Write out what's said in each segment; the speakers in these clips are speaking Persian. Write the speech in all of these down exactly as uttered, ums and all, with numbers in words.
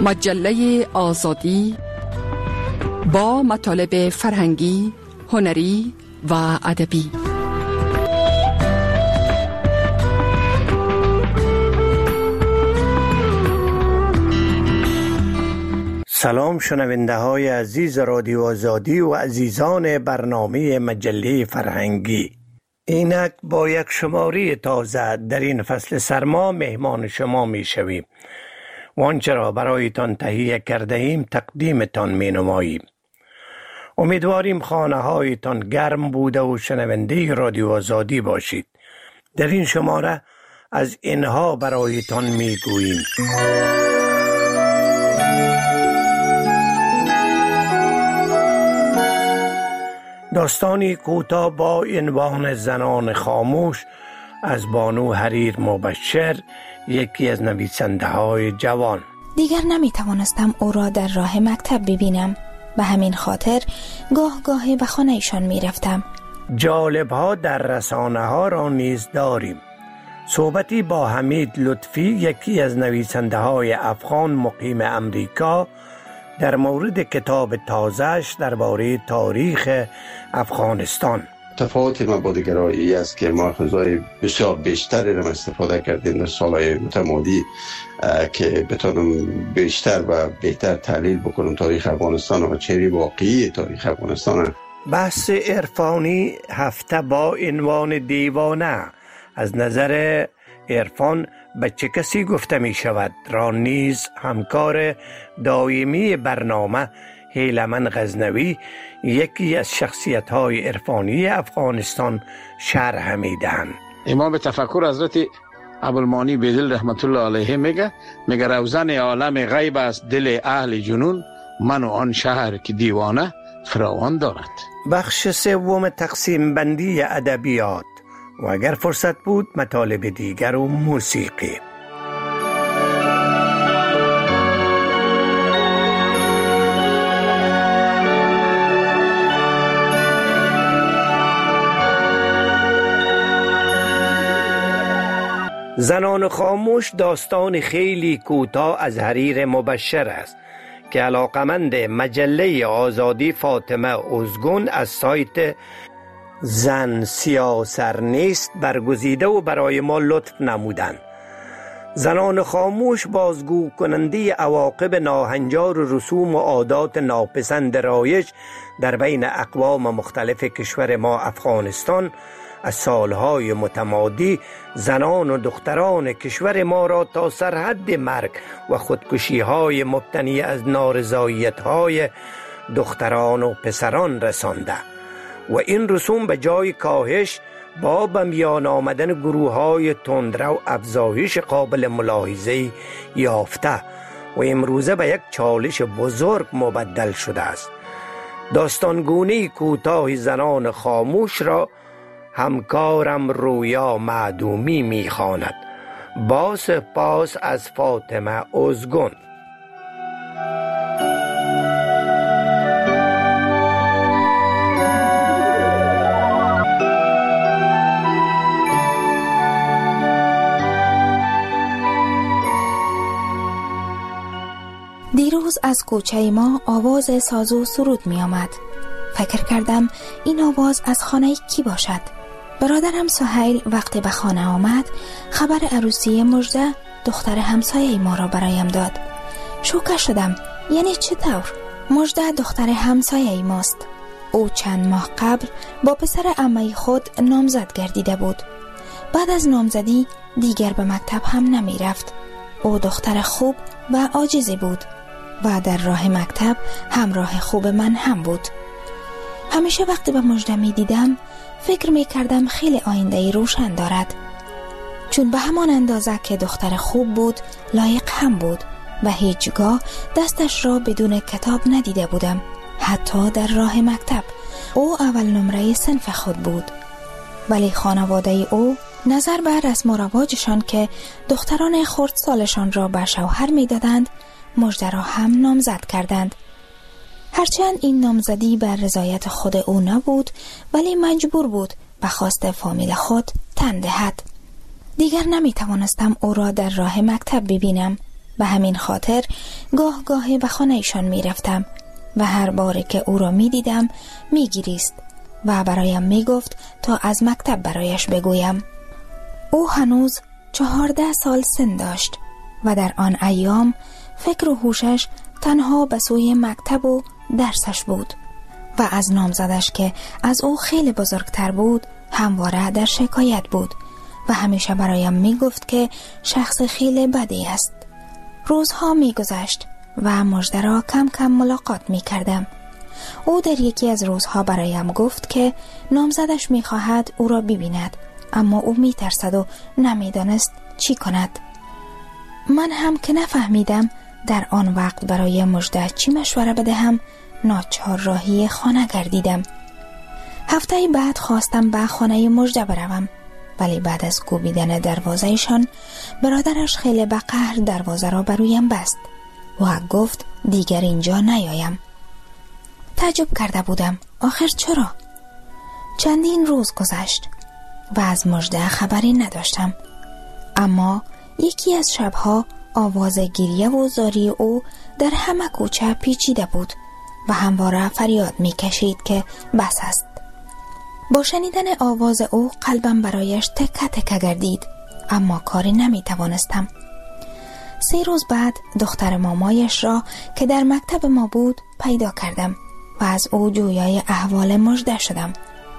مجله آزادی با مطالب فرهنگی، هنری و ادبی. سلام شنونده های عزیز رادیو آزادی و عزیزان برنامه مجله فرهنگی. اینک با یک شماره تازه در این فصل سرما مهمان شما می شویم و آنچه را برایتان تهیه کرده ایم تقدیمتان می نماییم. امیدواریم خانه هایتان گرم بوده و شنونده رادیو آزادی باشید. در این شماره از اینها برایتان می گوییم: داستانی کوتاه با عنوان زنان خاموش از بانو حریر مبشر، یکی از نویسنده های جوان. دیگر نمی توانستم او را در راه مکتب ببینم، به همین خاطر گاه گاهی به خانه ایشان می رفتم. جالب ها در رسانه ها را نیز داریم. صحبتی با حمید لطفی، یکی از نویسنده های افغان مقیم امریکا، در مورد کتاب تازه‌اش درباره تاریخ افغانستان. تفاوت مبادی‌گرایی است که ما ماخذهای بسیار بیشتری را استفاده کردیم در سالهای متمادی که بتونم بیشتر و بهتر تحلیل بکنم تاریخ افغانستان و چهره واقعی تاریخ افغانستان. بحث عرفانی هفته با عنوان دیوانه از نظر عرفان به چه کسی گفته می شود را نیز همکار دائمی برنامه هیلمن غزنوی، یکی از شخصیت های عرفانی افغانستان، شرح می دهند. امام تفکر حضرت ابوالمانی بیدل رحمت الله علیه میگه میگه روزن عالم غیب است دل اهل جنون، من و آن شهر که دیوانه فراوان دارد. بخش سوم تقسیم بندی ادبیات و اگر فرصت بود مطالب دیگر و موسیقی. زنان خاموش داستان خیلی کوتاه از حریر مبشر است که علاقمند مجله آزادی فاطمه ازگون از سایت زن سیاسر نیست برگزیده و برای ما لطف نمودند. زنان خاموش بازگو کننده عواقب ناهنجار و رسوم و عادات ناپسند رایج در بین اقوام مختلف کشور ما افغانستان از سالهای متمادی زنان و دختران کشور ما را تا سرحد مرگ و خودکشی‌های مبتنی از نارضایت‌های دختران و پسران رسانده و این رسوم به جای کاهش با به میان آمدن گروه‌های تندرو افزایش قابل ملاحظه‌ای یافته و امروزه به یک چالش بزرگ مبدل شده است. داستانگونه کوتاه زنان خاموش را همکارم رویا معدومی می‌خواند. با سپاس از فاطمه ازگون. دیروز از کوچه ما آواز ساز و سرود می آمد. فکر کردم این آواز از خانه کی باشد. برادرم سهیل وقتی به خانه آمد خبر عروسی مژده دختر همسایه ما را برایم داد. شوکه شدم. یعنی چطور؟ مژده دختر همسایه ماست. او چند ماه قبل با پسر عمه خود نامزد گردیده بود. بعد از نامزدی دیگر به مکتب هم نمی رفت. او دختر خوب و عاجزی بود و در راه مکتب همراه خوب من هم بود. همیشه وقتی به مژده می دیدم فکر می کردم خیلی آینده‌ای روشن دارد، چون به همان اندازه که دختر خوب بود لایق هم بود و هیچگاه دستش را بدون کتاب ندیده بودم. حتی در راه مکتب او اول نمره صنف خود بود، ولی خانواده او نظر بر رسم و رواجشان که دختران خردسالشان را به شوهر می دادند مژده را هم نامزد کردند. هرچند این نامزدی بر رضایت خود او نبود، ولی مجبور بود به خواست فامیل خود تن دهد. دیگر نمی توانستم او را در راه مکتب ببینم. به همین خاطر گاه گاهی به خانه ایشان می رفتم و هر باری که او را می دیدم می گریست و برایم می گفت تا از مکتب برایش بگویم. او هنوز چهارده سال سن داشت و در آن ایام فکر و هوشش تنها به سوی مکتب و درسش بود و از نامزدش که از او خیلی بزرگتر بود همواره در شکایت بود و همیشه برایم می گفت که شخص خیلی بدی است. روزها می گذشت و مژده را کم کم ملاقات می کردم. او در یکی از روزها برایم گفت که نامزدش می خواهد او را ببیند، اما او می ترسد و نمی دانست چی کند. من هم که نفهمیدم در آن وقت برای مژده چی مشوره بدهم، ناچار راهی خانه گردیدم. هفته بعد خواستم به خانه مژده بروم، ولی بعد از کوبیدن دروازه‌شان برادرش خیلی به قهر دروازه را برویم بست و گفت دیگر اینجا نیایم. تعجب کرده بودم آخر چرا؟ چندین روز گذشت و از مژده خبری نداشتم، اما یکی از شبها آواز گریه و زاری او در همه کوچه پیچیده بود و همواره فریاد می کشید که بس است. با شنیدن آواز او قلبم برایش تکه تکه گردید، اما کاری نمی توانستم. سه روز بعد دختر مامایش را که در مکتب ما بود پیدا کردم و از او جویای احوال مژده شدم.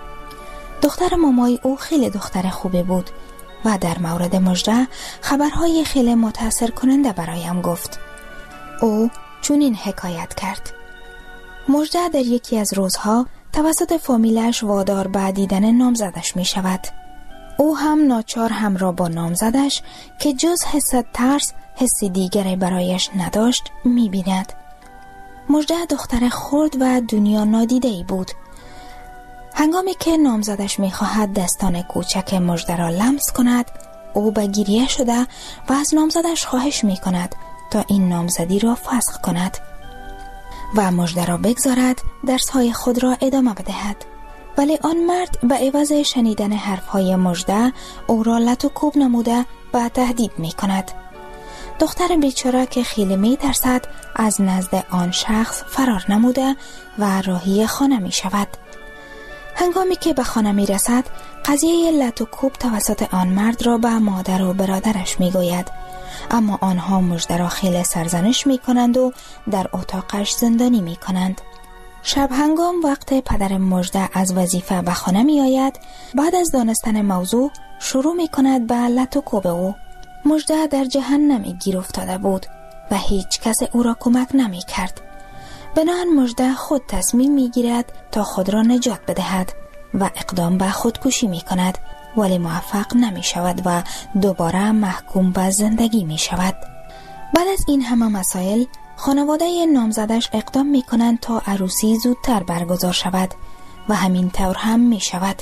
دختر مامای او خیلی دختر خوبی بود و در مورد مژده خبرهای خیلی متاثر کننده برایم گفت. او چنین حکایت کرد: مژده در یکی از روزها توسط فامیلش وادار به دیدن نامزدش می شود. او هم ناچار همراه با نامزدش که جز حس ترس حسی دیگری برایش نداشت می بیند. مژده دختر خرد و دنیا نادیده ای بود. هنگامی که نامزدش می خواهد دستان کوچک مژده را لمس کند، او به گریه شده و از نامزدش خواهش می کند تا این نامزدی را فسخ کند و مژده را بگذارد درس‌های خود را ادامه بدهد. ولی آن مرد به عوض شنیدن حرف‌های مژده او را لط و کوب نموده و تهدید می کند. دختر بیچاره که خیلی می ترسد از نزد آن شخص فرار نموده و راهی خانه می شود. هنگامی که به خانه می رسد قضیه لط و کوب توسط آن مرد را به مادر و برادرش می گوید، اما آنها مژده را خیلی سرزنش می کنند و در اتاقش زندانی می کنند. شب هنگام وقت پدر مژده از وظیفه به خانه می آید، بعد از دانستن موضوع شروع می کند به لط و کوب او. مژده در جهنمی گیر افتاده بود و هیچ کس او را کمک نمی کرد. بنابراین مژده خود تصمیم می گیرد تا خود را نجات بدهد و اقدام به خودکشی می کند، ولی موفق نمی شود و دوباره محکوم به زندگی می شود. بعد از این همه مسائل خانواده نامزدش اقدام می کنند تا عروسی زودتر برگزار شود و همین طور هم می شود.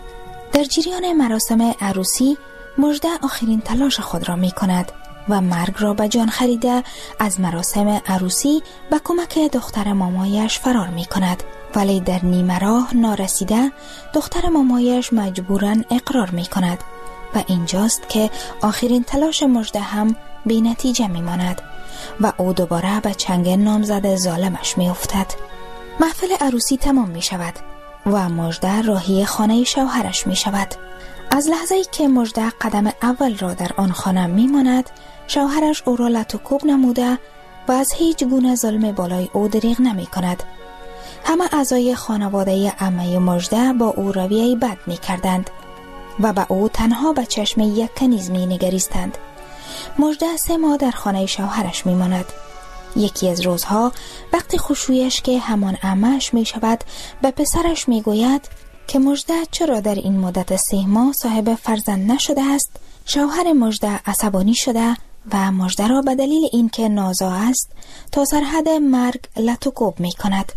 در جریان مراسم عروسی مژده آخرین تلاش خود را می کند و مرگ را به جان خریده از مراسم عروسی به کمک دختر مامایش فرار می کند، ولی در نیمه راه نارسیده دختر مامایش مجبوراً اقرار می کند و اینجاست که آخرین تلاش مژده هم بی نتیجه می ماند و او دوباره به چنگ نامزد ظالمش می افتد. محفل عروسی تمام می شود و مژده راهی خانه شوهرش می شود. از لحظه‌ای که مژده قدم اول را در آن خانه می ماند، شوهرش او را لط و کوب نموده و از هیچ گونه ظلم بالای او دریغ نمی کند. همه اعضای خانواده عمه مژده با او رویه بد می کردند و به او تنها به چشم یک کنیز می نگریستند. مژده سه ماه در خانه شوهرش می ماند. یکی از روزها وقتی خوشویش که همان عمه‌اش می شود به پسرش می گوید که مژده چرا در این مدت سه ماه صاحب فرزند نشده است، شوهر مژده عصبانی شده و مژده را به دلیل اینکه نازا است تا سرحد مرگ لط و کوب می کند.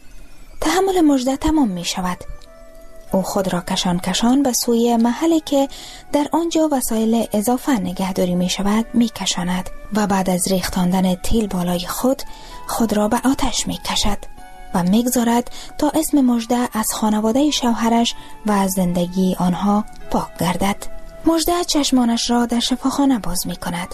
تحمل مژده تمام می شود. او خود را کشان کشان به سوی محلی که در آنجا وسایل اضافه نگهداری می شود می کشاند و بعد از ریختاندن تیل بالای خود خود را به آتش می کشد و می گذارد تا اسم مژده از خانواده شوهرش و از زندگی آنها پاک گردد. مژده چشمانش را در شفاخانه باز می کند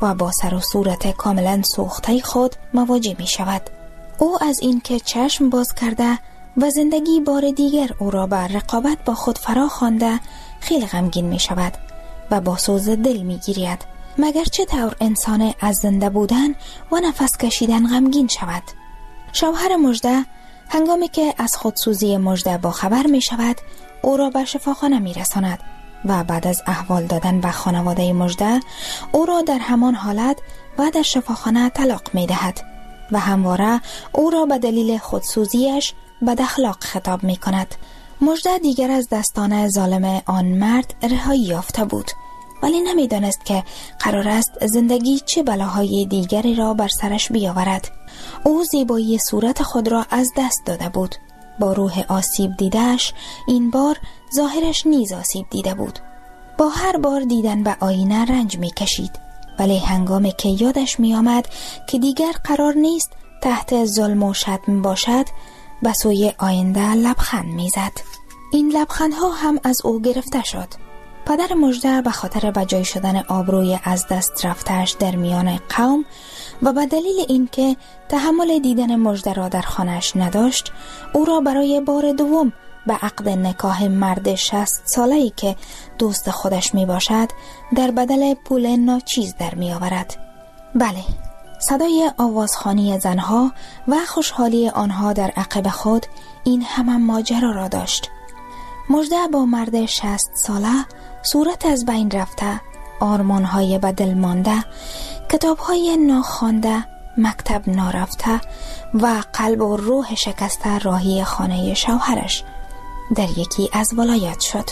و با سر و صورت کاملا سوخته خود مواجه می شود. او از این که چشم باز کرده و زندگی بار دیگر او را بر رقابت با خود فرا خوانده خیلی غمگین می شود و با سوز دل می گیرید. مگر چه طور انسان از زنده بودن و نفس کشیدن غمگین شود؟ شوهر مژده هنگامی که از خودسوزی مژده با خبر می شود او را به شفاخانه می رساند و بعد از احوال دادن به خانواده مژده او را در همان حالت و در شفاخانه طلاق می دهد و همواره او را به دلیل خودسوزیش بد اخلاق خطاب می کند. مژده دیگر از دستان ظالم آن مرد رهایی یافته بود، ولی نمی دانست که قرار است زندگی چه بلاهای دیگری را بر سرش بیاورد. او زیبایی صورت خود را از دست داده بود. با روح آسیب دیدهش این بار ظاهرش نیز آسیب دیده بود. با هر بار دیدن به آینه رنج می کشید، ولی هنگامی که یادش می آمد که دیگر قرار نیست تحت ظلم و شتم باشد به سوی آینده لبخند می زد. این لبخندها هم از او گرفته شد. پدر مژده به خاطر بجای شدن آبروی از دست رفتهش در میان قوم و به دلیل اینکه تحمل دیدن مژده را در خانه‌اش نداشت، او را برای بار دوم به عقد نکاح مرد شصت ساله‌ای که دوست خودش می باشد در بدل پول ناچیز در می آورد. بله، صدای آوازخوانی زنها و خوشحالی آنها در عقب خود این همه ماجرا را داشت. مژده با مرد شصت ساله، صورت از بین رفته، آرمان‌های به دل مانده، کتاب‌های ناخوانده، مکتب نارفته و قلب و روح شکسته راهی خانه شوهرش در یکی از ولایت شد.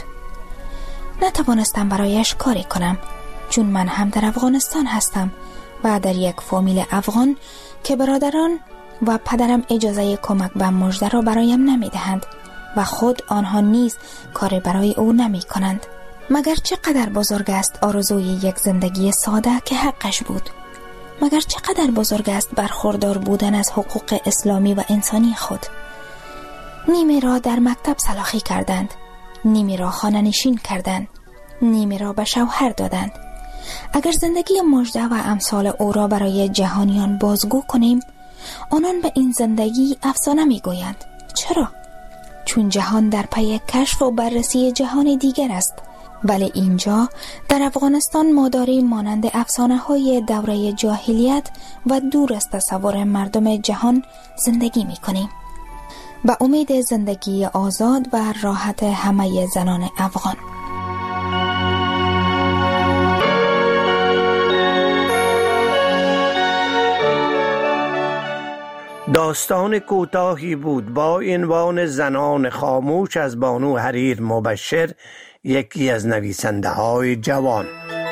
نتوانستم برایش کاری کنم، چون من هم در افغانستان هستم و در یک فامیل افغان که برادران و پدرم اجازه کمک به مژده را برایم نمی دهند و خود آنها نیز کاری برای او نمی کنند. مگر چقدر بزرگ است آرزوی یک زندگی ساده که حقش بود؟ مگر چقدر بزرگ است برخوردار بودن از حقوق اسلامی و انسانی خود؟ نیمی را در مکتب سلاخی کردند، نیمی را خانه نشین کردند، نیمی را به شوهر دادند. اگر زندگی مژده و امثال او را برای جهانیان بازگو کنیم، آنان به این زندگی افسانه می گویند. چرا؟ چون جهان در پی کشف و بررسی جهان دیگر است، ولی اینجا در افغانستان ما داریم مانند افسانه های دوره جاهلیت و دور از تصور مردم جهان زندگی می کنیم. با امید زندگی آزاد و راحت همه زنان افغان. داستان کوتاهی بود با عنوان زنان خاموش از بانو حریر مبشر، یکی از نویسنده های جوان.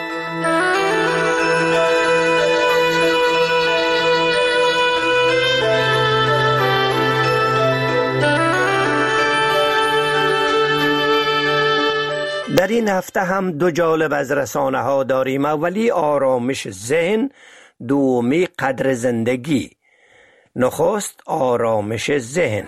در این هفته هم دو جالب از رسانه ها داریم. اولی آرامش ذهن، دومی قدر زندگی. نخست آرامش ذهن.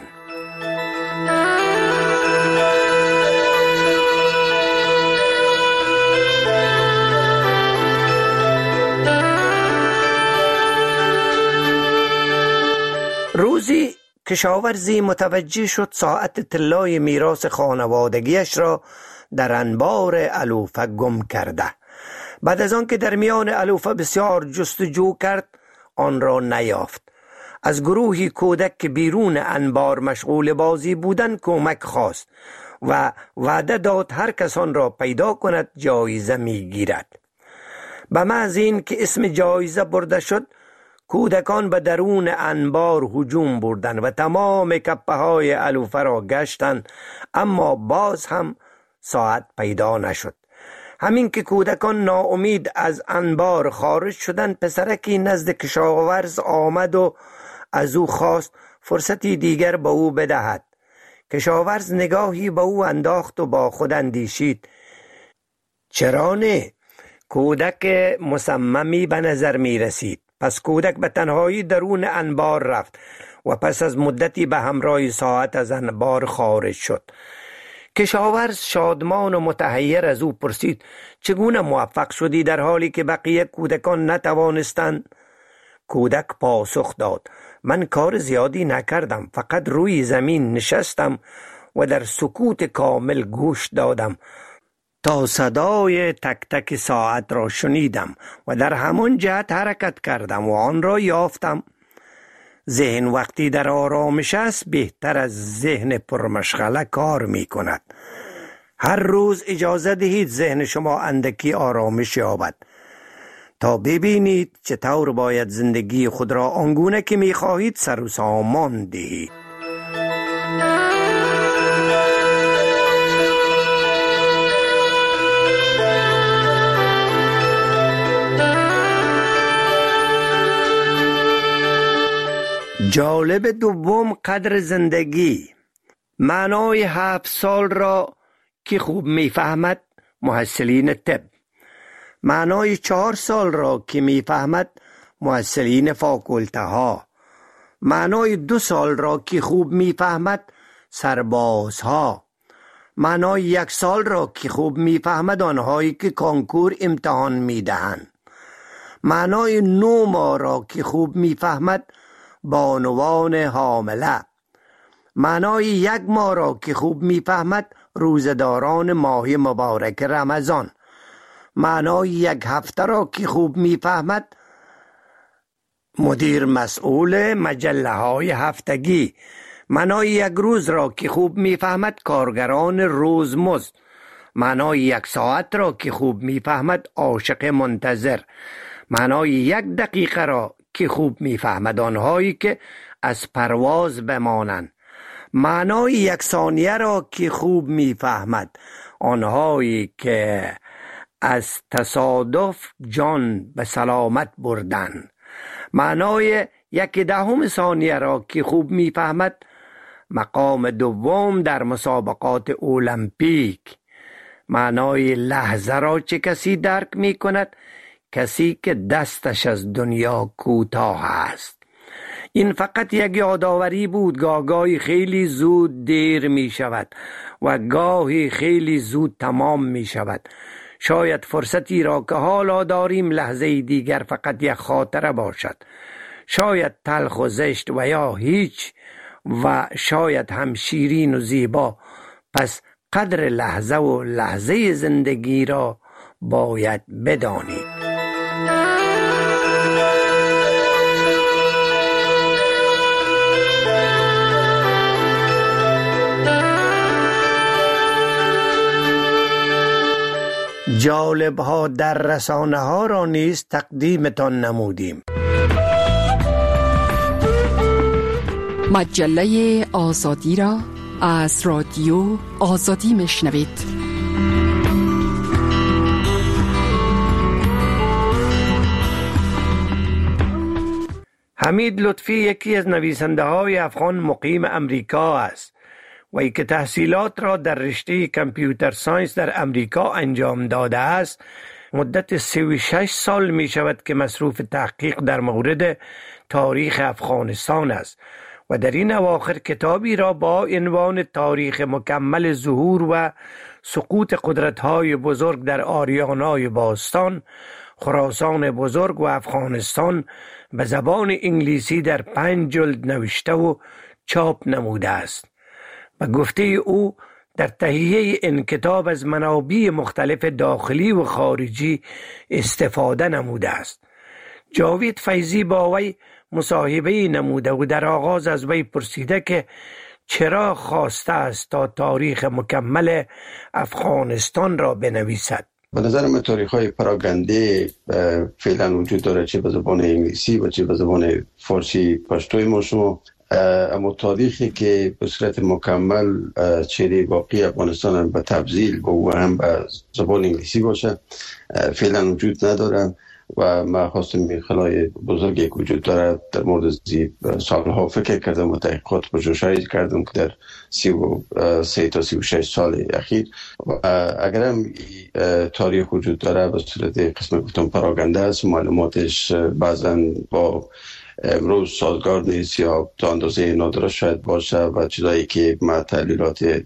روزی کشاورزی متوجه شد ساعت طلای میراث خانوادگیش را در انبار علوفه گم کرده. بعد از آن که در میان علوفه بسیار جستجو کرد، آن را نیافت. از گروهی کودک که بیرون انبار مشغول بازی بودند کمک خواست و وعده داد هر کس آن را پیدا کند جایزه میگیرد. به محض این که اسم جایزه برده شد، کودکان به درون انبار هجوم بردند و تمام کپه های علوفه را گشتند، اما باز هم ساعت پیدا نشد. همین که کودکان ناامید از انبار خارج شدند، پسرکی نزد کشاورز آمد و از او خواست فرصتی دیگر به او بدهد. کشاورز نگاهی به او انداخت و با خود اندیشید: چرا نه؟ کودک مصممی به نظر می رسید. پس کودک به تنهایی درون انبار رفت و پس از مدتی به همراه ساعت از انبار خارج شد. کشاورز شادمان و متحیر از او پرسید چگونه موفق شدی در حالی که بقیه کودکان نتوانستند؟ کودک پاسخ داد من کار زیادی نکردم، فقط روی زمین نشستم و در سکوت کامل گوش دادم تا صدای تک تک ساعت را شنیدم و در همان جهت حرکت کردم و آن را یافتم. ذهن وقتی در آرامش است بهتر از ذهن پرمشغله کار می کند. هر روز اجازه دهید ذهن شما اندکی آرامش یابد تا ببینید چطور باید زندگی خود را آنگونه که می خواهید سر و سامان دهید. جالب دوم قدر زندگی. معنای هفت سال را که خوب میفهمد محصلین طب، معنای چهار سال را که میفهمد محصلین فاکولته ها، معنای دو سال را که خوب میفهمد سربازها، معنای یک سال را که خوب میفهمد آنهایی که کانکور امتحان میدهند، معنای نو ماه را که خوب میفهمد بانوان حامله، معنای یک ماه را که خوب میفهمد روزداران ماه مبارک رمضان، معنای یک هفته را که خوب میفهمد مدیر مسئول مجله های هفتگی، معنای یک روز را که خوب میفهمد کارگران روزمزد، معنای یک ساعت را که خوب میفهمد عاشق منتظر، معنای یک دقیقه را که خوب میفهمد آنهایی که از پرواز بمانند، معنای یک ثانیه را که خوب میفهمد آنهایی که از تصادف جان به سلامت بردن، معنای یک دهم ثانیه را که خوب میفهمد مقام دوم در مسابقات المپیک، معنای لحظه را چه کسی درک می کند؟ کسی که دستش از دنیا کوتاه است. این فقط یک یادآوری بود، گاهی خیلی زود دیر می شود و گاهی خیلی زود تمام می شود. شاید فرصتی را که حالا داریم لحظه دیگر فقط یک خاطره باشد، شاید تلخ و زشت و یا هیچ، و شاید هم شیرین و زیبا. پس قدر لحظه و لحظه زندگی را باید بدانید. جالب ها در رسانه ها را نیز تقدیمتان نمودیم. مجله آزادی را از رادیو آزادی میشنوید. حمید لطفی یکی از نویسنده های افغان مقیم امریکا است و ای که تحصیلات را در رشته کامپیوتر ساینس در امریکا انجام داده است. مدت سی و شش سال می شود که مصروف تحقیق در مورد تاریخ افغانستان است و در این اواخر کتابی را با عنوان تاریخ مکمل ظهور و سقوط قدرت‌های بزرگ در آریانای باستان، خراسان بزرگ و افغانستان به زبان انگلیسی در پنج جلد نوشته و چاپ نموده است. و گفته او در تهیه این کتاب از منابع مختلف داخلی و خارجی استفاده نموده است. جاوید فیضی با وی مصاحبه نموده و در آغاز از وی پرسیده که چرا خواسته است تا تاریخ مکمل افغانستان را بنویسد. به نظر من تاریخ های پراگنده فعلا وجود داره، چه به زبان انگلیسی و چه به زبان فارسی پشتوی ما شما، اما تاریخی که به صورت مکمل چهره واقعی افغانستان به تفضیل و هم به زبان انگلیسی باشه فعلا وجود نداره و من خواستم خلای بزرگی که وجود داره در مورد زی سالها فکر کردم و تحقیقات پژوهشی کردم که در سی و سه تا سی و شش سال اخیر اگر هم تاریخ وجود داره به صورت قسم گفتم پراگنده است، معلوماتش بعضا با امروز سازگار نیست یا تا اندازه نادرست شاید باشه و چیزایی که ما تحلیلات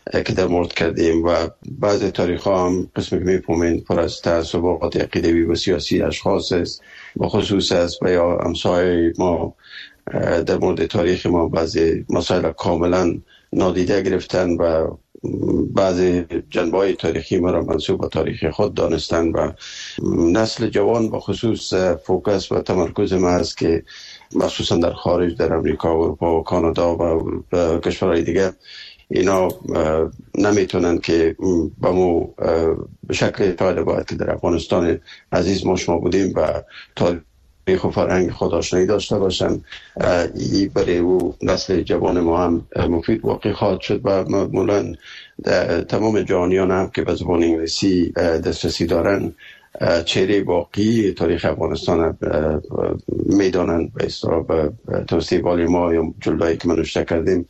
که در مورد کردیم و بعضی تاریخ ها هم قسمی که میفهمین پر از تعصبات عقیدوی و سیاسی اشخاص است و خصوص است و یا امثال ما در مورد تاریخ ما بعضی مسائل کاملا نادیده گرفتن و بعضی جنبه‌های تاریخی ما را منسوب به تاریخ خود دانستن و نسل جوان با خصوص فوکس و تمرکز ما است که مخصوصا در خارج در امریکا و اروپا و کانادا و کشورهای دیگه اینا نمیتونن که با ما به شکل فایده باید که در افغانستان عزیز ما شما بودیم و تاریخ و فرهنگ خود آشنایی داشته باشن. این برای او نسل جوان ما هم مفید واقع خواهد شد و معمولا تمام جهانیان هم که به زبان انگلیسی دسترسی دارن چهره واقعی تاریخ افغانستان میدانن به اصطلاح به توصیه والی ما یا جلوهایی که ما نوشته کردیم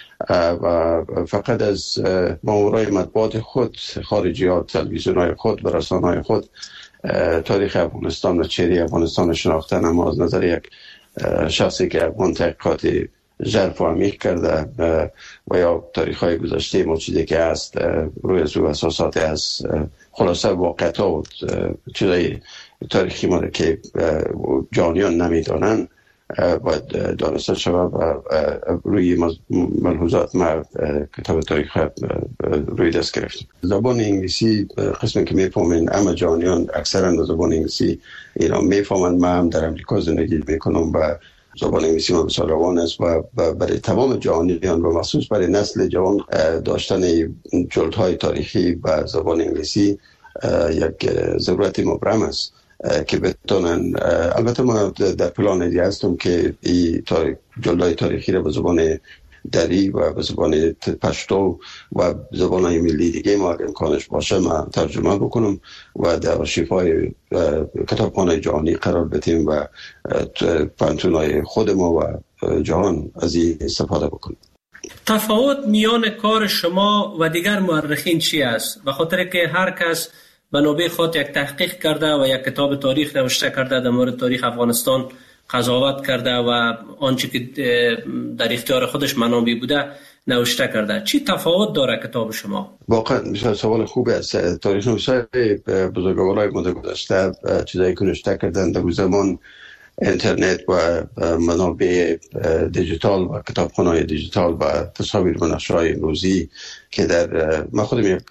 و فقط از مامورای مطبوعات خود خارجیات تلویزیون‌های خود و رسانه‌های خود تاریخ افغانستان و چهره افغانستان شناختن، اما از نظر یک شخصی که افغان تحقیقات ژرف و عمیق کرده و یا تاریخ‌های گذشته ما چیزی که هست روی از او اساسات از خلاصه واقعیت ها و چیزای تاریخی ما که جهانیان نمیدانن باید دانسته شود و روی ملحوظات ما کتاب تاریخ روی دست گرفتیم. زبان انگلیسی قسمی که میفهمین اما جهانیان اکثرا زبان انگلیسی اینا میفهمند. من هم در امریکا زندگی میکنم و زبان انگلیسی ما بسیار روان است و برای تمام جهانیان و مخصوص برای نسل جوان داشتن جلدهای تاریخی و زبان انگلیسی یک ضرورت مبرم است که بتونن. البته ما در پلان دیگه هستم که این تاریخ جلدهای تاریخی را به زبان دری و به زبان پشتو و زبان‌های ملی دیگه ما اگر امکانش باشه ما ترجمه بکنم و در آرشیف‌های کتابخانه‌های جهانی قرار بدیم و پانتون‌های خود ما و جهان از این استفاده بکنیم. تفاوت میان کار شما و دیگر مورخین چی است؟ به خاطر که هر کس به نوبه خود یک تحقیق کرده و یک کتاب تاریخ نوشته کرده در مورد تاریخ افغانستان قضاوت کرده و آنچه که در اختیار خودش منابع بوده نوشته کرده. چی تفاوت داره کتاب شما؟ واقعا مثلا سوال خوبی است. تاریخ نویسای بزرگوارای مده گذشته چیزایی که نوشته کردن در زمان اینترنت و منابع دیجیتال و کتابخانه‌های دیجیتال و تصاویر و نقشه‌های امروزی که در من خودم یک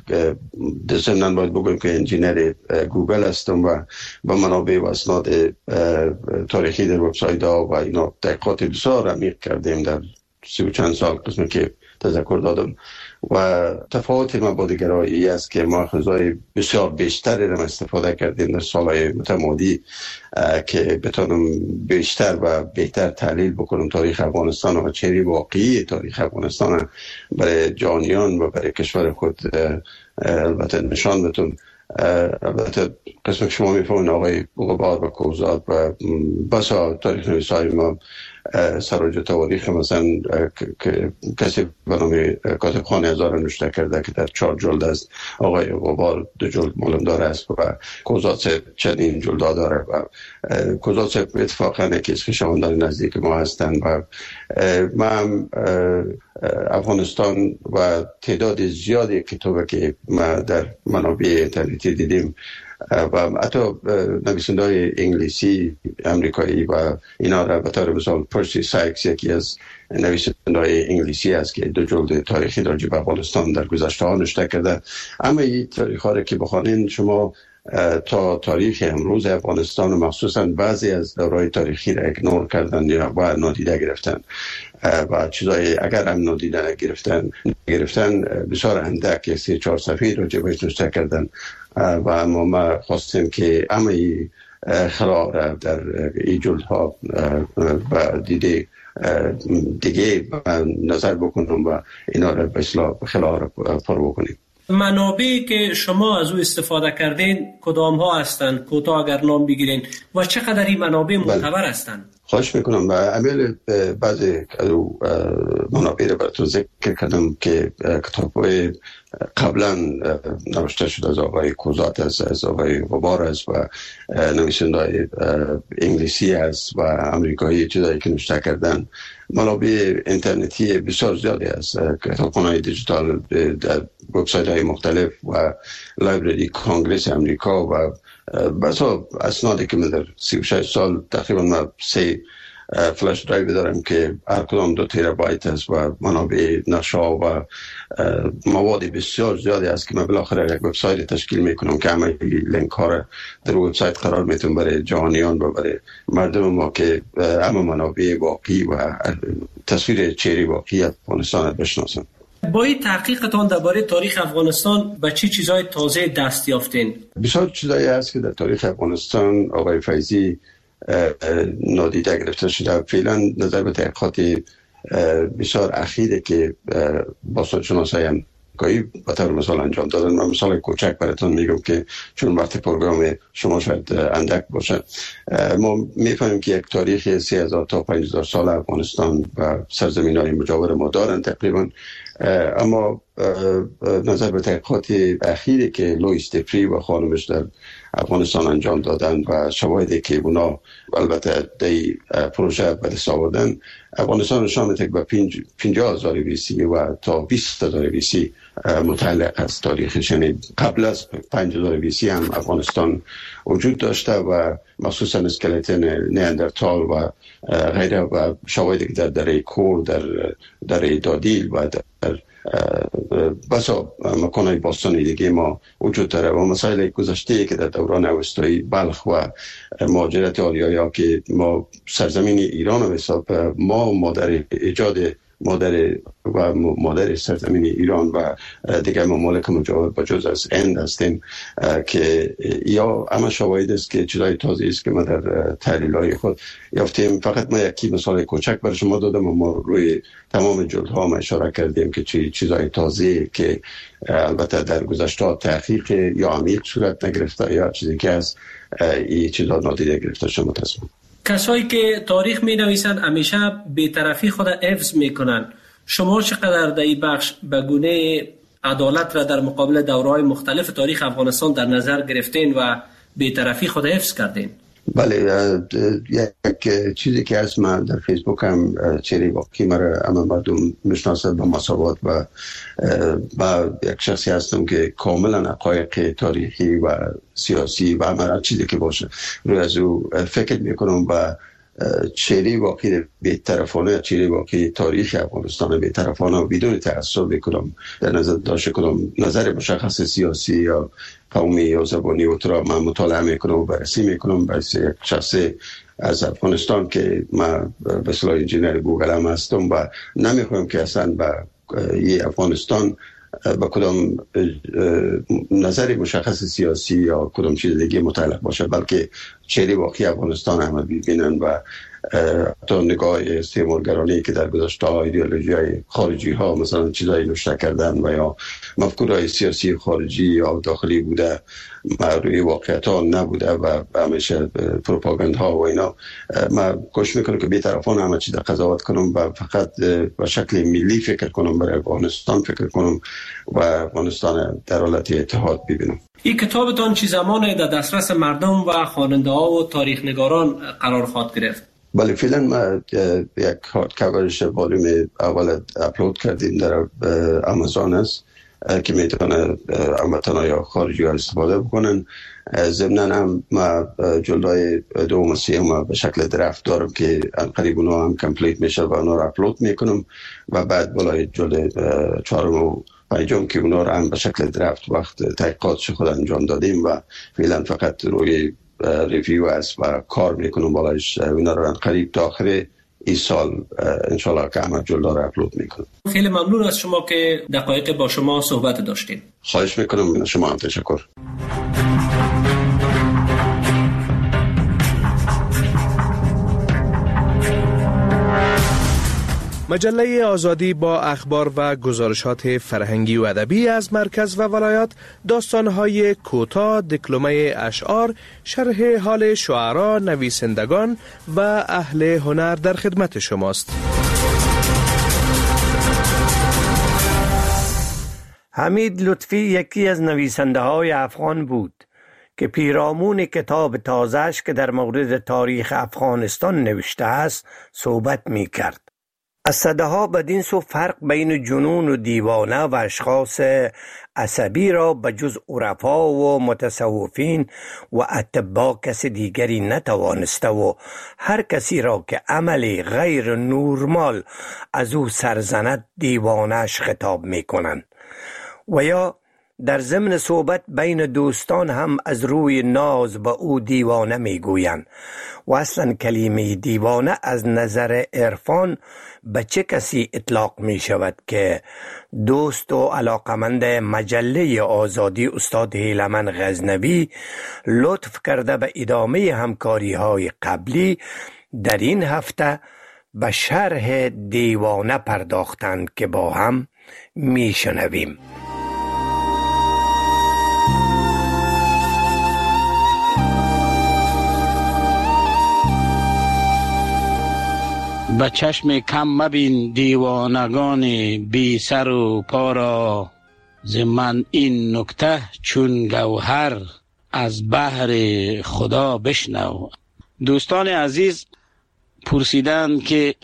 ضمناً باید بگویم که انجینر گوگل هستم و با منابع و اسناد تاریخی در وبسایت‌ها و اینا تحقیقات بسیار عمیق کردیم در سی و چند سال قسمی که تذکر دادم و تفاوت ما با دیگرایی است که ما خزای بسیار بیشتری را استفاده کردیم در سالهای متمادی که بتونم بیشتر و بهتر تحلیل بکنم تاریخ افغانستان و چهره واقعی تاریخ افغانستان برای جهانیان و برای کشور خود البته نشان بدم. البته قسم شما میفهمین آقای غبار و کوزاد و بسا تاریخ نویسای ما سراج تواریخ مثلا که کسی به نام کاتبخانه هزار نوشته کرده که در چهار جلد است. آقای غبار دو جلد معلم داره است و کوزاد صاحب چندین جلد داره و کوزاد صاحب اتفاقا یکی از خویشاوندان نزدیک ما هستند و ما افغانستان و تعداد زیادی کتابی که ما در منابع اینترنتی دیدیم و حتی نویسنده‌های انگلیسی امریکایی و اینا را به طور مثال پرسی سایکس یکی از نویسنده‌های انگلیسی است که دو جلد تاریخی راجع به افغانستان در گذشته ها نوشته کرده. اما این تاریخ‌ها را که بخوانید شما تا تاریخ امروز افغانستان و مخصوصا بعضی از دوره‌های تاریخی را اگنور کردن یا با نادیده گرفتن و چیزایی اگر هم نادیده گرفتن گرفتن بسیار اندک سی چهار صفحه‌ای راجع بهش نوشته کردن و اما ما خواستیم که همه خلا را در این جلدها و دیده دیگه نظر بکنم و اینا را به اصلاح خلا را پر بکنیم. منابعی که شما از او استفاده کردین کدام ها هستند؟ کوتاه اگر نام بگیرین و چقدر این منابع معتبر هستند؟ خواهش میکنم. امیل بعضی منابع رو براتون ذکر کردم که کتاب‌های قبلا نوشته شده از آقای کوزات است، از آقای غبار است و نویسنده انگلیسی است و امریکایی چیزایی که نوشته کردن. منابع اینترنتی بسیار زیادی است، کتابخانه‌های دیجیتال در وبسایت‌های مختلف و لایبرری کانگرس امریکا و بسا اسنادی که من در سی و شش سال تقریبا من سه فلش درایو دارم که هر کدام دو تیرابایت است و منابع نقشه‌ها و مواد بسیار زیادی است که من بالاخره یک وبسایت تشکیل میکنم که همه لینک ها را در وبسایت قرار میتونم برای جهانیان و برای مردم ما که همه منابع واقعی و تصویر چهره واقعی افغانستان بشناسن. با این تحقیقتان درباره تاریخ افغانستان به چه چیزهای تازه دست یافتین؟ بسیار چیزایی هست که در تاریخ افغانستان آقای فیضی نادیده گرفته شده. فعلا نظر به تحقیقات بسیار اخیره که با شناسای امریکایی به طور مثال انجام دادن. من مثال کوچک براتون میگم که چون وقت پروگرام شما شاید اندک باشه، ما میفهمیم که یک تاریخ سه هزار تا پنج هزار سال افغانستان و سرزمین‌های مجاور ما دارن تقریبا، اما نظر به تحقیقات اخیری که لوئیس دپری و خانمش در افغانستان انجام دادن و شواهدی که اونا البته دی پروژه به دست آوردن، افغانستان نشان میده که به پنجاه هزار بیسی و تا بیست هزار بیسی متعلق است تاریخش. یعنی قبل از پنج هزار بیسی هم افغانستان وجود داشته و مخصوصا اسکلت نیاندرتال و غیره و شواهدی که در دره کور، در دره دادیل و در بسا مکانهای باستانی دیگه ما وجود داره و مسائل گذشته که در دوران اوستایی بلخ و مهاجرت آریایا که ما سرزمین ایران و حساب ما مادر ایجاد مادر و مادر سرزمین ایران و دیگر ممالک مجاور با جز از هند هستیم که یا همه شواهد است که چیزای تازه است که ما در تحلیل‌های خود یافتیم. فقط ما یکی مثال کوچک برای شما دادم و ما روی تمام جلدها ما اشاره کردیم که چی چیزای تازه که البته در گذشته تحقیق یا عمیق صورت نگرفته یا چیزی که از این چیزا نادیده گرفته شما تصمیم. کسایی که تاریخ می نویسند همیشه بی‌طرفی خود حفظ می کنند. شما چقدر در این بخش به گونه عدالت را در مقابل دوره‌های مختلف تاریخ افغانستان در نظر گرفتین و بی‌طرفی خود حفظ کردین؟ بله، یک چیزی که از من در فیسبوک هم چهره واقعی مرا همه مردم میشناسند با مساوات و با یک شخصی هستم که کاملا حقایق تاریخی و سیاسی و هر چیزی که باشه روی از او فکر میکنم و چهره واقعی بی‌طرفانه، چهره واقعی تاریخ افغانستان بی‌طرفانه و بدون تعصب میکنم در نظر داشته کنم نظر مشخص سیاسی یا قومی یا زبانی و تو من مطالعه میکنم و بررسی میکنم برای یک شخص از افغانستان که من به اصطلاح انجینر گوگل هم هستم و نمیخوام که اصلا به یه افغانستان با کدام نظر مشخص سیاسی یا کدام چیز دیگه متعلق باشه، بلکه چهره واقعی افغانستان همه ببینن و حتی نگاه استعمارگرانی که در گذشته ها ایدئولوژی های خارجی ها مثلا چیزایی نوشته کردن و یا مفکورهای سیاسی خارجی یا داخلی بوده روی واقعیت ها نبوده و همیشه پروپاگاند ها و اینا، من کوشش میکنم که بی‌طرفانه همه چیز قضاوت کنم و فقط به شکل ملی فکر کنم، برای افغانستان فکر کنم و افغانستان در حالت اتحاد ببینم. این کتابتان چی زمان در دسترس مردم و خواننده ها و تاریخ نگاران قرار خواهد گرفت؟ بله، فعلا ما یک هارد کاورش والوم اول اپلود کردیم در آمازون است که میتونه هموطنان یا خارجی ها استفاده بکنن. ضمناً هم ما جلدهای دوم و سوم به شکل درفت دارم که قریب اونا هم کمپلیت میشه و اونا رو اپلود میکنم و بعد بالای جلد چهارم و پنجم که اونا رو هم به شکل درفت وقت تحقیقاتش خود انجام دادیم و فعلا فقط روی ریویو است و کار میکنم بالایش. اونا رو قریب تا آخر این سال انشالله که همه جلد رو اپلود میکنم. خیلی ممنون از شما که دقایق با شما صحبت داشتیم. خواهش میکنم. شما هم تشکر. مجله آزادی با اخبار و گزارشات فرهنگی و ادبی از مرکز و ولایات، داستان‌های کوتاه، دکلمه اشعار، شرح حال شعرا، نویسندگان و اهل هنر در خدمت شماست. حمید لطفی یکی از نویسنده های افغان بود که پیرامون کتاب تازه‌اش که در مورد تاریخ افغانستان نوشته است صحبت می کرد. از صداها بدین سو فرق بین جنون و دیوانه و اشخاص عصبی را بجز عرفا و متصوفین و اتباع کس دیگری نتوانسته و هر کسی را که عملی غیر نورمال از او سرزند دیوانه‌اش خطاب می کنند. و یا در ضمن صحبت بین دوستان هم از روی ناز به او دیوانه می گویند. و اصلا کلمه دیوانه از نظر عرفان به چه کسی اطلاق می شود که دوست و علاقمند مجله آزادی استاد هیلمن غزنوی لطف کرده به ادامه همکاری های قبلی در این هفته به شرح دیوانه پرداختند که با هم می شنویم. به چشم کم مبین دیوانگان بی سر و پا را، ز من این نکته چون گوهر از بحر خدا بشنو. دوستان عزیز پرسیدند که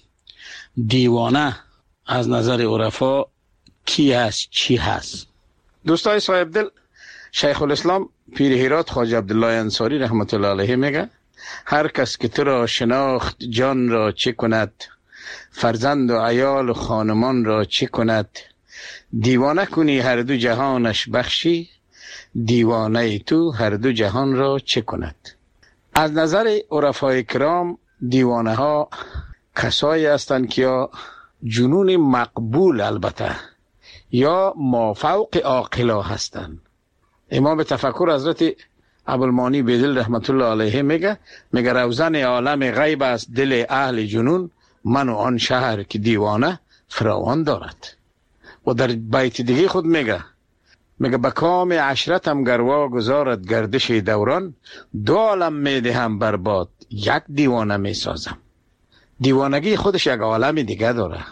دیوانه از نظر عرفا کی هست، چی هست؟ دوستای صاحب دل، شیخ الاسلام پیر هرات خواجه عبدالله انصاری رحمت الله علیه میگه هر کس که تو را شناخت جان را چه کند، فرزند و عیال و خانمان را چه کند، دیوانه کنی هر دو جهانش بخشی، دیوانه تو هر دو جهان را چه کند. از نظر عرفای کرام دیوانه ها کسایی هستند که یا جنون مقبول البته یا مافوق عاقلا هستند. امام تفکر حضرت ابوالمانی بیدل رحمت الله علیه میگه میگه روزن عالم غیب است دل اهل جنون، من و آن شهر که دیوانه فراوان دارد. و در بیت دیگه خود میگه میگه به کام عشرتم گروا گذارد گردش دوران، دو عالم میدهم برباد یک دیوانه میسازم. دیوانگی خودش یک عالم دیگه داره.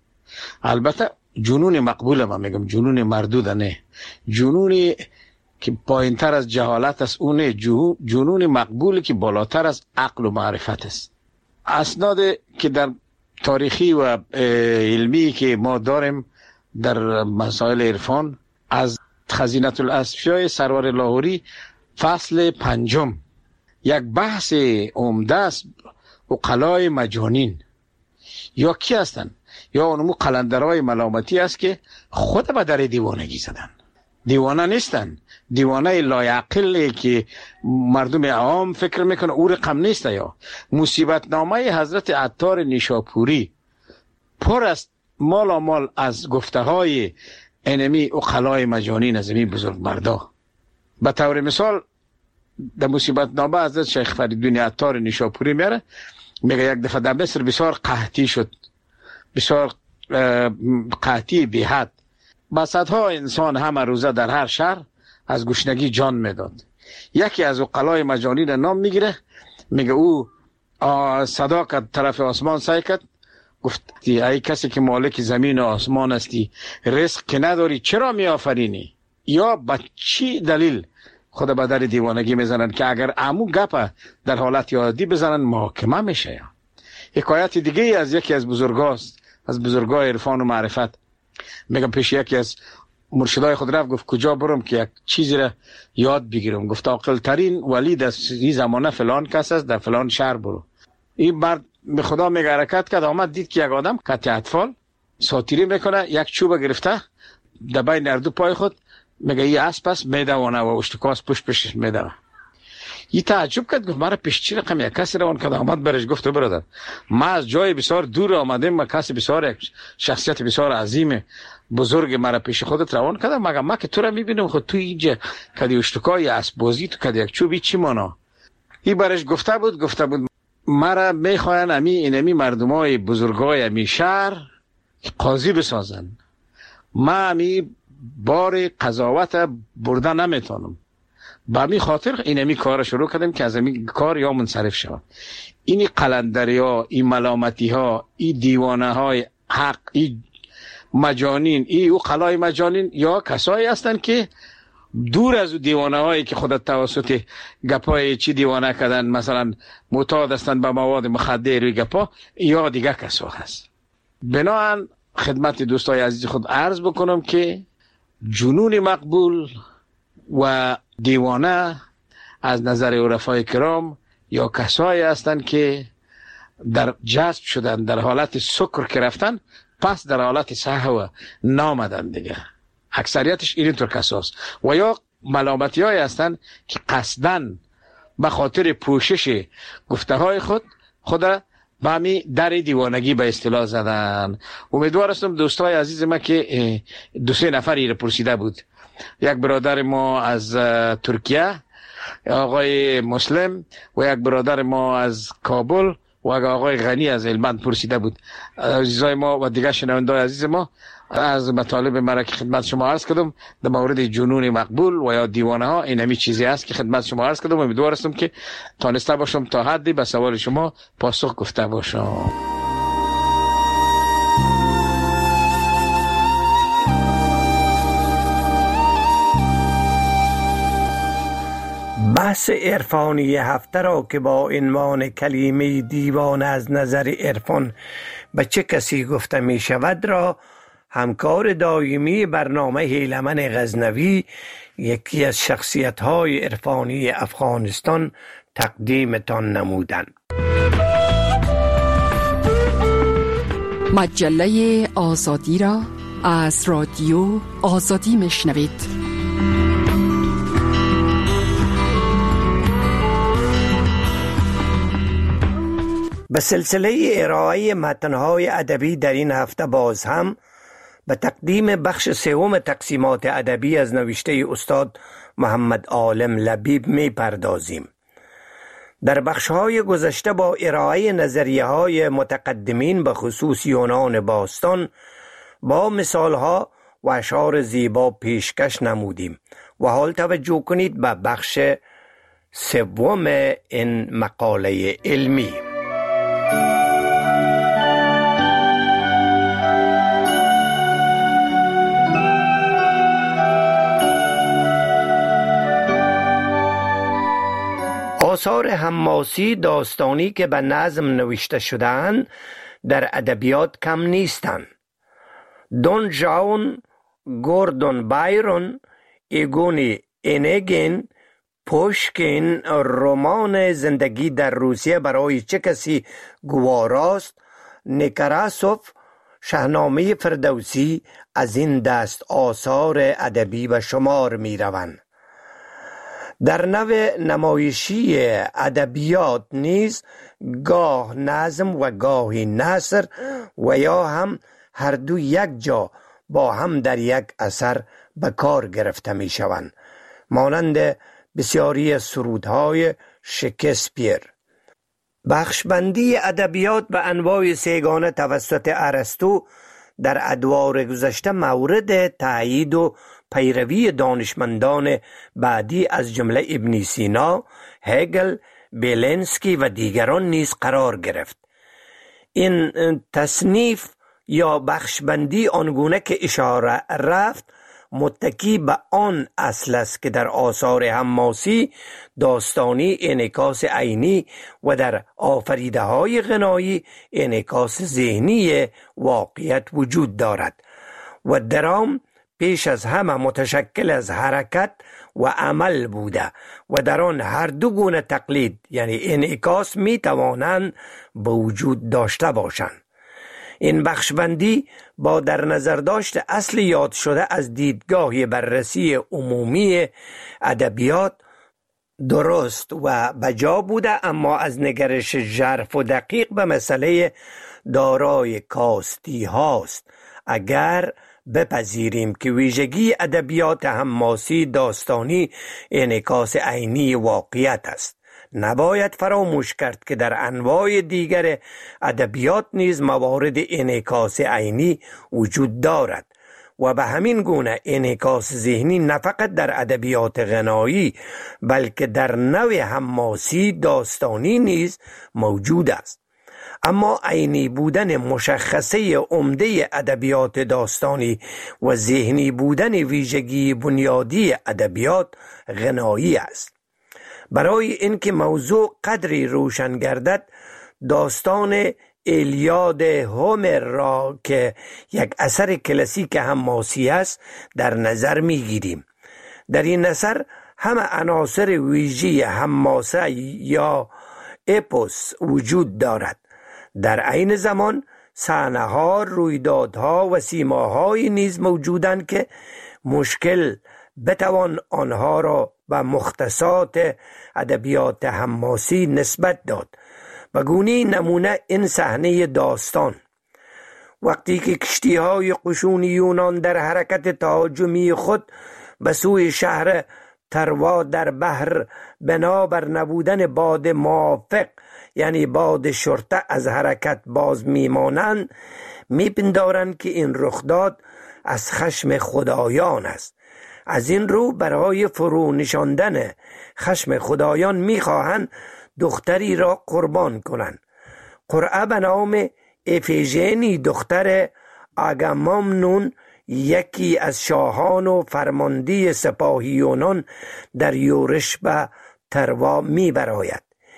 البته جنون مقبول ما میگم، جنون مردود نه، جنونی که پایین تر از جهالت است اونه، جنون مقبولی که بالاتر از عقل و معرفت است. اسناد که در تاریخی و علمی که ما داریم در مسائل عرفان از خزینة الاصفیاء سرور لاهوری فصل پنجم یک بحث عمده است. عقلای مجانین یا کی هستن؟ یا اونمو قلندرهای ملامتی است که خود به در دیوانگی زدن. دیوانه نیستن، دیوانه لایعقلی که مردم عام فکر میکنه او رقم نیست. یا مصیبت نامه حضرت عطار نیشاپوری پر است مالا مال از گفته های انمی عقلای مجانین از این بزرگ مردا. به طور مثال در مصیبت نامه حضرت شیخ فریدون عطار نیشاپوری میاره میگه یک دفعه در مصر بسیار قحطی شد، بسیار قحطی بی حد. با صدها انسان همه روزه در هر شهر از گشنگی جان میداد. یکی از عقلای مجانین نام میگیره میگه او صدا کرد طرف آسمان سعی کرد، گفت ای کسی که مالک زمین و آسمان هستی رزق که نداری چرا می آفرینی؟ یا با چی دلیل خود به در دیوانگی میزنن که اگر عمو گپ در حالت عادی بزنن محاکمه میشه. حکایت دیگه از یکی از بزرگاست، از بزرگای عرفان و معرفت، میگم پیش یکی از مرشدای خود رفت، گفت کجا برم که یک چیزی را یاد بگیرم؟ گفت عاقل ترین ولی در این زمانه فلان کس است، در فلان شهر برو. این مرد به خدا میگه حرکت کرد، آمد دید که یک آدم قطع اطفال ساتیری میکنه، یک چوب گرفته در بین اردو پای خود، میگه این اسب است میدوانه و اشتکاس پشت پشت میدوه. این تعجب کرد، گفت مرا پیش چی رقم یک کسی روان کرد؟ آمد برش گفت برادر ما از جای بسیار دور آمدیم، ما کسی بسیار یک شخصیت بسیار عظیم بزرگ مرا پیش خودت روان کرد، مگه ما که تو را میبینم خود تو اینجا کدی اشتکای اسب بازی تو کدی یک چوبی چی مانا؟ این برش گفته بود گفته بود مرا میخواین امی اینمی مردمای بزرگای امی شهر قاضی بسازن. من امی بار قضاوت بردن نمیتونم، با امی خاطر اینمی کار شروع کردم که از امی کار یا منصرف شوم. اینی قلندری ها، این ملامتی ها، این دیوانه های حق، این مجانین، این او قلای مجانین یا کسایی هستند که دور از دیوانه هایی که خودت توسط گپای چی دیوانه کردن، مثلا معتاد هستند به مواد مخدر و گپا، یا دیگه کسا هست. بنابراین خدمت دوستای عزیز خود عرض بکنم که جنون مقبول و دیوانه از نظر عرفای کرام یا کسایی هستند که در جذب شدن، در حالت سکر که رفتن، پس در حالت سهو نامدن دیگه. اکثریتش اینطور کساست. و یا ملامتی های هستن که قصدن به خاطر پوشش گفته های خود خود به همی در دیوانگی به اصطلاح زدن. امیدوار هستم دوستای عزیز ما که دو سه نفری رو پرسیده بود. یک برادر ما از ترکیه آقای مسلم و یک برادر ما از کابل و آقای غنی از هلمند پرسیده بود. عزیزای ما و دیگه شنوندای عزیز ما، از مطالب مرا که خدمت شما عرض کردم در مورد جنون مقبول و یا دیوانه ها، این همی چیزی است که خدمت شما عرض کردم. امیدوار هستم که تانسته باشم تا حدی به سوال شما پاسخ گفته باشم. بحث عرفانی هفته را که با عنوان کلمه دیوانه از نظر عرفان به چه کسی گفته می شود را همکار دائمی برنامه هیلمن غزنوی، یکی از شخصیت های عرفانی افغانستان، تقدیمتان نمودند. مجله آزادی را از رادیو آزادی میشنوید. به سلسله ارائه متن‌های ادبی در این هفته باز هم به تقدیم بخش سوم تقسیمات ادبی از نوشته استاد محمد عالم لبیب می پردازیم. در بخش‌های گذشته با ارائه نظریه‌های متقدمین به خصوص یونان باستان با مثال‌ها و اشعار زیبا پیشکش نمودیم و حال توجه کنید به بخش سوم این مقاله علمی. آثار حماسی داستانی که به نظم نوشته شده‌اند در ادبیات کم نیستند. دون جوان، گوردون بایرون، ایگون اینگین، پوشکین، رمان زندگی در روسیه برای چه کسی گواراست، نیکراسوف، شاهنامه فردوسی از این دست آثار ادبی به شمار می روند. در نوع نمایشی ادبیات نیز گاه نظم و گاهی نثر و یا هم هر دو یک جا با هم در یک اثر به کار گرفته می شوند، مانند بسیاری سرودهای شکسپیر. بخشبندی ادبیات به انواع سیگانه توسط ارسطو در ادوار گذشته مورد تأیید و پیروی دانشمندان بعدی از جمله ابن سینا، هگل، بیلنسکی و دیگران نیز قرار گرفت. این تصنیف یا بخشبندی آنگونه که اشاره رفت متکی به آن اصل است که در آثار حماسی داستانی انعکاس عینی و در آفریده های غنایی انعکاس ذهنی واقعیت وجود دارد و درام پیش از همه متشکل از حرکت و عمل بوده و در آن هر دو گونه تقلید یعنی انعکاس می توانند به وجود داشته باشند. این بخشبندی با در نظر داشت اصل یاد شده از دیدگاه بررسی عمومی ادبیات درست و بجا بوده، اما از نگرش ژرف و دقیق به مسئله دارای کاستی هاست. اگر بپذیریم که ویژگی ادبیات حماسی داستانی انعکاس عینی واقعیت است، نباید فراموش کرد که در انواع دیگر ادبیات نیز موارد انعکاس عینی وجود دارد و به همین گونه انعکاس ذهنی نه فقط در ادبیات غنایی بلکه در نوع حماسی داستانی نیز موجود است. اما عینی بودن مشخصه عمده ادبیات داستانی و ذهنی بودن ویژگی بنیادی ادبیات غنایی است. برای اینکه موضوع قدری روشن گردد، داستان ایلیاد هومر را که یک اثر کلاسیک حماسی است در نظر میگیریم. در این اثر همه عناصر ویژه حماسه یا اپوس وجود دارد. در عین زمان صحنه‌ها، رویدادها و سیماهای نیز موجودند که مشکل بتوان آنها را به مختصات ادبیات حماسی نسبت داد. و گونه نمونه این صحنه داستان: وقتی که کشتی‌های قشون یونان در حرکت تهاجمی خود به سوی شهر تروا در بحر بنابر نبودن باد موافق یعنی باد شرطه از حرکت باز میمانند، میپندارند که این رخداد از خشم خدایان است. از این رو برای فرو نشاندن خشم خدایان میخواهند دختری را قربان کنند. قرعه به نام افیژنی دختر آگامامنون یکی از شاهان و فرمانده سپاه یونان در یورش به تروا می براید.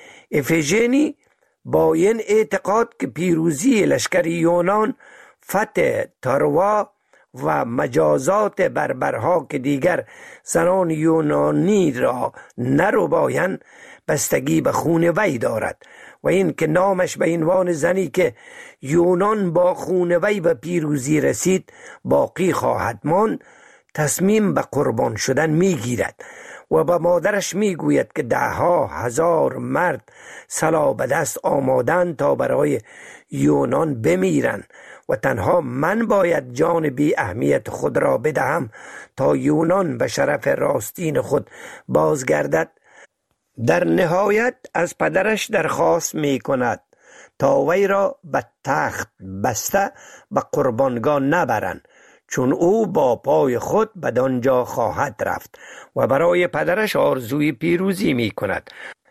افیژنی با این اعتقاد که پیروزی لشکر یونان، فتح تروا و مجازات بربرها که دیگر زنان یونانی را نربایند بستگی به خون وی دارد و این که نامش به عنوان زنی که یونان با خون وی به پیروزی رسید باقی خواهد ماند، تصمیم به قربان شدن میگیرد و به مادرش میگوید که ده ها هزار مرد سلاح به دست آمادند تا برای یونان بمیرند و تنها من باید جان بی اهمیت خود را بدهم تا یونان به شرف راستین خود بازگردد. در نهایت از پدرش درخواست می کند تا وی را به تخت بسته به قربانگاه نبرند، چون او با پای خود بدانجا خواهد رفت و برای پدرش آرزوی پیروزی می کند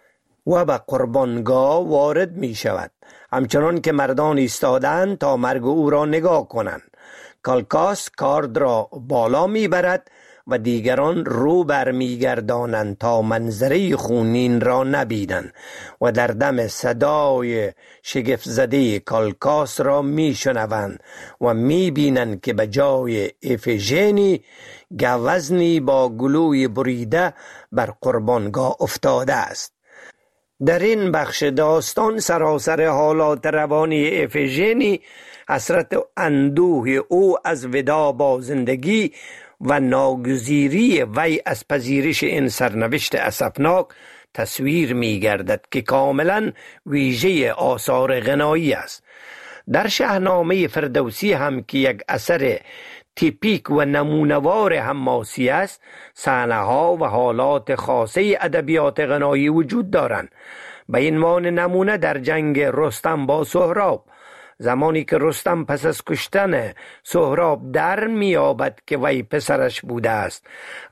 و به قربانگاه وارد می شود. همچنان که مردان ایستادند تا مرگ او را نگاه کنند، کالکاس کارد را بالا می برد و دیگران رو برمیگردانند تا منظره خونین را نبینند و در دم صدای شگفت زده کالکاس را میشنوند و میبینند که به جای افیژنی گوزنی با گلوی بریده بر قربانگاه افتاده است. در این بخش داستان سراسر حالات روانی افیژنی، حسرت و اندوه او از وداع با زندگی و ناگزیری وی از پذیرش این سرنوشت اسفناک تصویر می گردد که کاملا ویژه آثار غنایی است. در شاهنامه فردوسی هم که یک اثر تیپیک و نمونوار حماسی است، صحنه‌ها و حالات خاصه ادبیات غنایی وجود دارند. به این عنوان نمونه در جنگ رستم با سهراب، زمانی که رستم پس از کشتن سهراب در میابد که وی پسرش بوده است،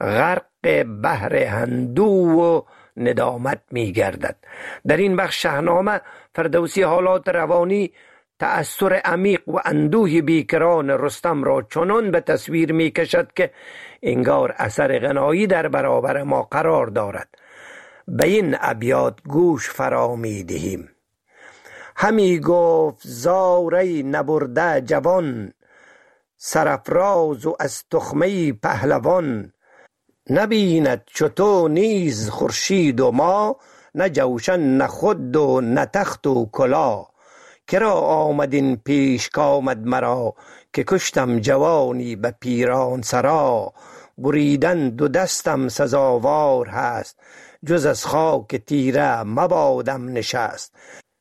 غرق بحر هندو و ندامت میگردد. در این بخش شاهنامه فردوسی حالات روانی، تأثیر عمیق و اندوه بیکران رستم را چنان به تصویر میکشد که انگار اثر غنایی در برابر ما قرار دارد. به این ابیات گوش فرا میدهیم: همی گفت زاری نبرده جوان، سرافراز و از تخمه پهلوان. نبیند چو تو نیز خورشید و ما، نه جوشن نه خود و نه تخت و کلا. کرا آمد این پیش کامد مرا، که کشتم جوانی به پیران سرا. بریدن دو دستم سزاوار هست، جز از خاک تیره مبادم نشست.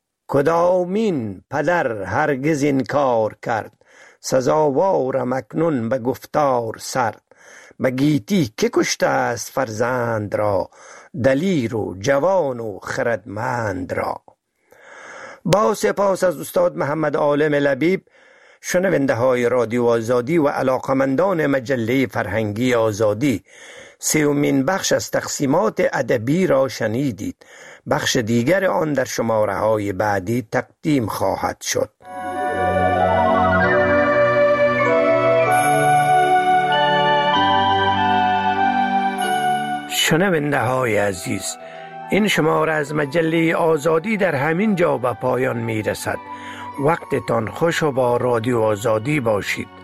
کدامین پدر هرگز این کار کرد، سزاوارم اکنون به گفتار سرد. به گیتی که کشته است فرزند را، دلیر و جوان و خردمند را. با سپاس از استاد محمد عالم لبیب، شنونده های رادیو آزادی و علاقمندان مجله فرهنگی آزادی، سومین بخش از تقسیمات ادبی را شنیدید. بخش دیگر آن در شماره های بعدی تقدیم خواهد شد. شنونده های عزیز، این شماره از مجله آزادی در همین جا به پایان می رسد. وقتتان خوش و با رادیو آزادی باشید.